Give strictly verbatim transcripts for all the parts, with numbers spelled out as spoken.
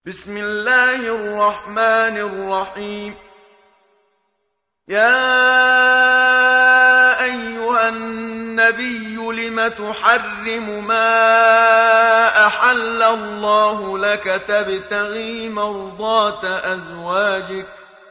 بسم الله الرحمن الرحيم. يا أيها النبي لم تحرم ما أحل الله لك تبتغي مرضات أزواجك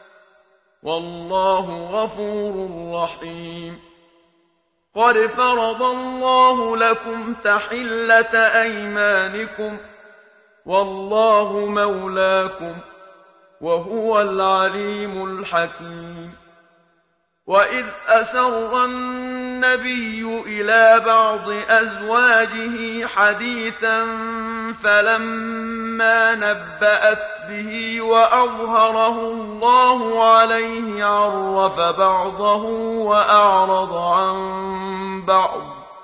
والله غفور رحيم. قد فرض الله لكم تحلة أيمانكم والله مولاكم وهو العليم الحكيم. وإذ أسر النبي إلى بعض أزواجه حديثا فلما نبأت به وأظهره الله عليه عرف بعضه وأعرض عن بعض.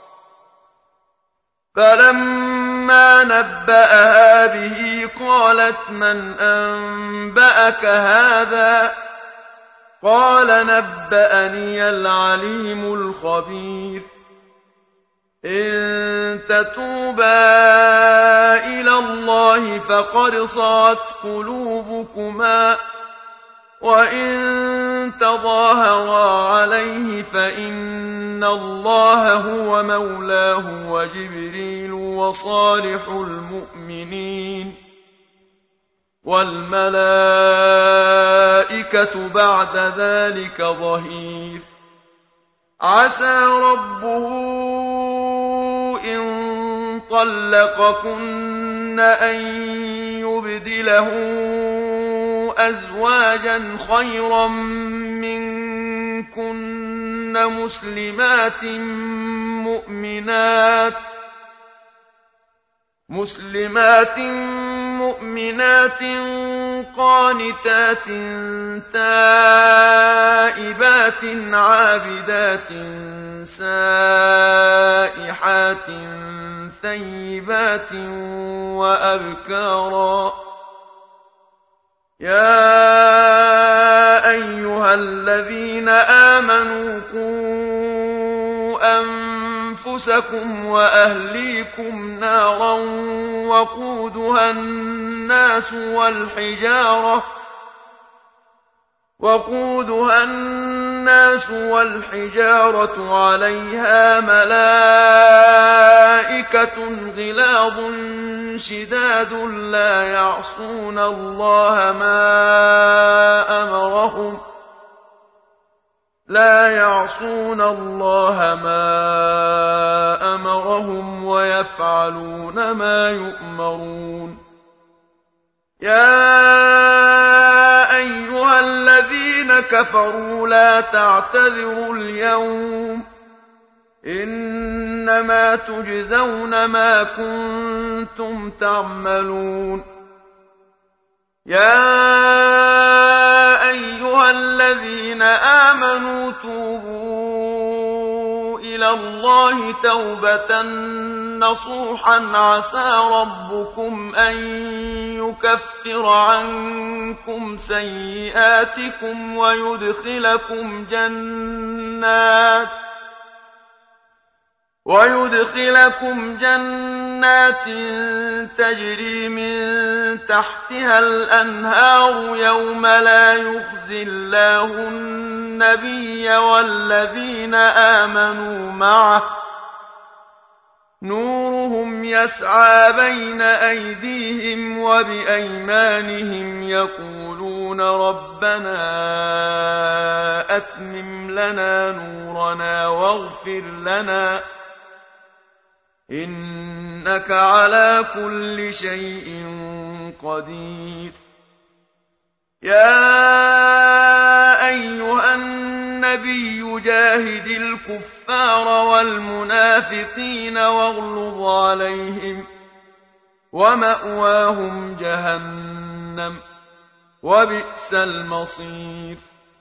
فلما نبأها به قالت من أنبأك هذا؟ قال نبأني العليم الخبير. إن تتوبا إلى الله فقد صغت قلوبكما وإن تظاهرا عليه فإن الله هو مولاه وجبريل وصالح المؤمنين والملائكة بعد ذلك ظهير. عسى ربه إن طلقكن أن يبدله أزواجا خيرا منكن مسلمات مؤمنات مسلمات مؤمنات قانتات تائبات عابدات سائحات ثيبات وأبكارا. يا أيها الذين آمنوا قوا أنفسكم وأهليكم نارا وقودها الناس والحجارة وقودها الناس والحجارة عليها ملائكة غلاظ شداد لا يعصون الله ما أمرهم لا يعصون الله ما أمرهم ويفعلون ما يؤمرون. يا أيها الذين كفروا لا تعتذروا اليوم إنما تجزون ما كنتم تعملون. يا أيها الذين آمنوا توبوا إلى الله توبة نصوحا عسى ربكم أن يكفر عنكم سيئاتكم ويدخلكم جنات ويدخلكم جنات تجري من تحتها الأنهار يوم لا يخزي الله النبي والذين آمنوا معه نورهم يسعى بين أيديهم وبأيمانهم يقولون ربنا أتمم لنا نورنا واغفر لنا إنك على كل شيء قدير. يا أيها النبي جاهد الكفار والمنافقين واغلظ عليهم ومأواهم جهنم وبئس المصير.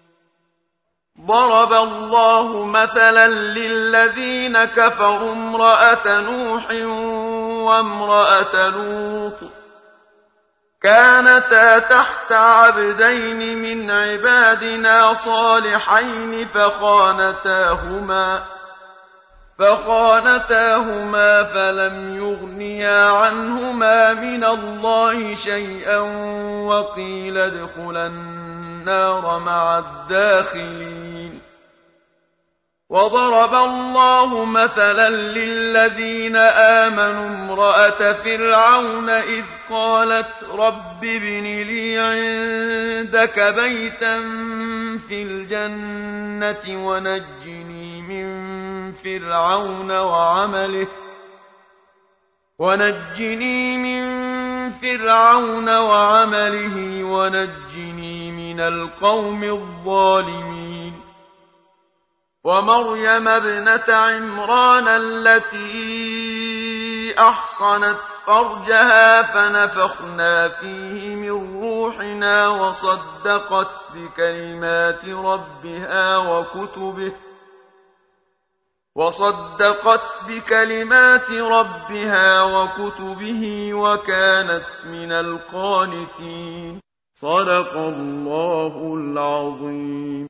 ضرب الله مثلا للذين كفروا امرأة نوح وامرأة لوط كانتا تحت عبدين من عبادنا صالحين فخانتاهما فخانتاهما فلم يغنيا عنهما من الله شيئا وقيل ادخلا النار مع الداخلين. وضرب الله مثلا للذين آمنوا امرأة فرعون إذ قالت رب ابن لي عندك بيتا في الجنة ونجني من فرعون وعمله ونجني من فرعون وعمله ونجني من القوم الظالمين. ومريم ابنة عمران التي أحصنت فرجها فنفخنا فيه من روحنا وصدقت بكلمات ربها وكتبه وصدقت بكلمات ربها وكتبه وكانت من القانتين. صدق الله العظيم.